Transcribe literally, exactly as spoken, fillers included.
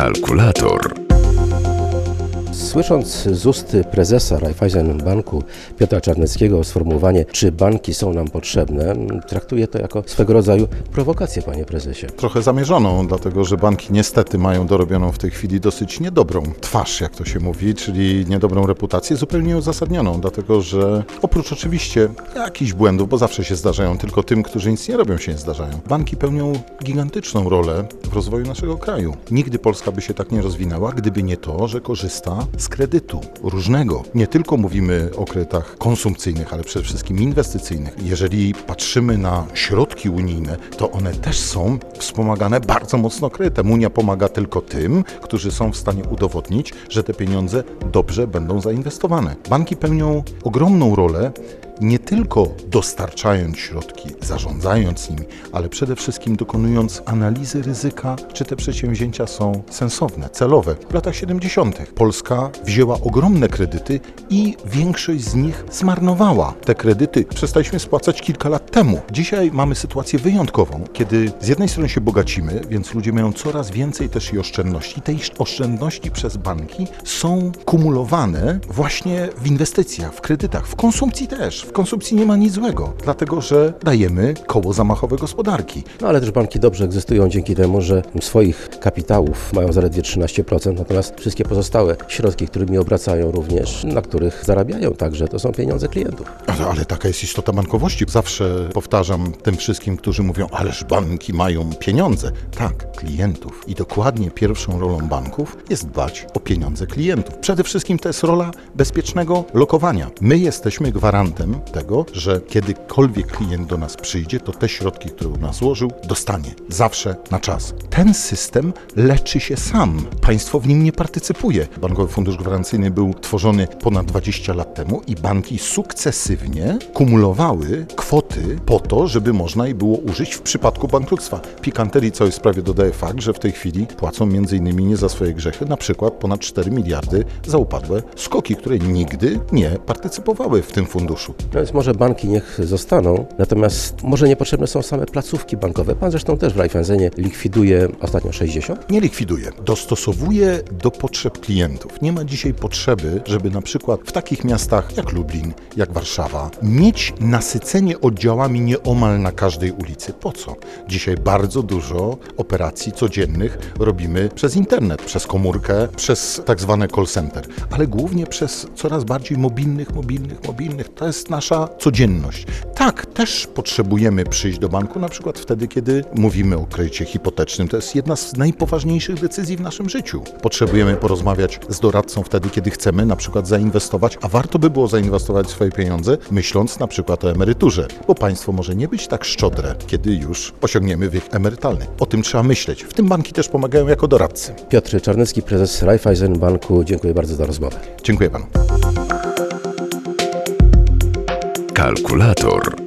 Kalkulator. Słysząc z ust prezesa Raiffeisen Banku Piotra Czarneckiego sformułowanie, czy banki są nam potrzebne, traktuję to jako swego rodzaju prowokację, panie prezesie. Trochę zamierzoną, dlatego że banki niestety mają dorobioną w tej chwili dosyć niedobrą twarz, jak to się mówi, czyli niedobrą reputację, zupełnie uzasadnioną, dlatego że oprócz oczywiście jakichś błędów, bo zawsze się zdarzają, tylko tym, którzy nic nie robią, się nie zdarzają. Banki pełnią gigantyczną rolę w rozwoju naszego kraju. Nigdy Polska by się tak nie rozwinęła, gdyby nie to, że korzysta z kredytu różnego. Nie tylko mówimy o kredytach konsumpcyjnych, ale przede wszystkim inwestycyjnych. Jeżeli patrzymy na środki unijne, to one też są wspomagane bardzo mocno kredytem. Unia pomaga tylko tym, którzy są w stanie udowodnić, że te pieniądze dobrze będą zainwestowane. Banki pełnią ogromną rolę, nie tylko dostarczając środki, zarządzając nimi, ale przede wszystkim dokonując analizy ryzyka, czy te przedsięwzięcia są sensowne, celowe. W latach siedemdziesiątych Polska wzięła ogromne kredyty i większość z nich zmarnowała. Te kredyty przestaliśmy spłacać kilka lat temu. Dzisiaj mamy sytuację wyjątkową, kiedy z jednej strony się bogacimy, więc ludzie mają coraz więcej też i oszczędności. Te oszczędności przez banki są kumulowane właśnie w inwestycjach, w kredytach, w konsumpcji też. W konsumpcji nie ma nic złego, dlatego że dajemy koło zamachowe gospodarki. No ale też banki dobrze egzystują dzięki temu, że swoich kapitałów mają zaledwie trzynaście procent, natomiast wszystkie pozostałe środki, którymi obracają również, na których zarabiają także, to są pieniądze klientów. Ale, ale taka jest istota bankowości. Zawsze powtarzam tym wszystkim, którzy mówią, ależ banki mają pieniądze. Tak, klientów. I dokładnie pierwszą rolą banków jest dbać o pieniądze klientów. Przede wszystkim to jest rola bezpiecznego lokowania. My jesteśmy gwarantem tego, że kiedykolwiek klient do nas przyjdzie, to te środki, które u nas złożył, dostanie. Zawsze na czas. Ten system leczy się sam. Państwo w nim nie partycypuje. Bankowy Fundusz Gwarancyjny był tworzony ponad dwadzieścia lat temu i banki sukcesywnie kumulowały kwoty po to, żeby można je było użyć w przypadku bankructwa. Pikanterii całej sprawie dodaje fakt, że w tej chwili płacą między innymi nie za swoje grzechy, na przykład ponad cztery miliardy za upadłe skoki, które nigdy nie partycypowały w tym funduszu. No więc może banki niech zostaną, natomiast może niepotrzebne są same placówki bankowe. Pan zresztą też w Raiffeisenie likwiduje ostatnio sześćdziesiąt? Nie likwiduje. Dostosowuje do potrzeb klientów. Nie ma dzisiaj potrzeby, żeby na przykład w takich miastach jak Lublin, jak Warszawa, mieć nasycenie oddziałami nieomal na każdej ulicy. Po co? Dzisiaj bardzo dużo operacji codziennych robimy przez internet, przez komórkę, przez tak zwane call center, ale głównie przez coraz bardziej mobilnych, mobilnych, mobilnych. To jest nasza codzienność. Tak, też potrzebujemy przyjść do banku, na przykład wtedy, kiedy mówimy o kredycie hipotecznym. To jest jedna z najpoważniejszych decyzji w naszym życiu. Potrzebujemy porozmawiać z doradcą wtedy, kiedy chcemy na przykład zainwestować, a warto by było zainwestować swoje pieniądze, myśląc na przykład o emeryturze, bo państwo może nie być tak szczodre, kiedy już osiągniemy wiek emerytalny. O tym trzeba myśleć. W tym banki też pomagają jako doradcy. Piotr Czarnecki, prezes Raiffeisen Banku. Dziękuję bardzo za rozmowę. Dziękuję panu. Kalkulator.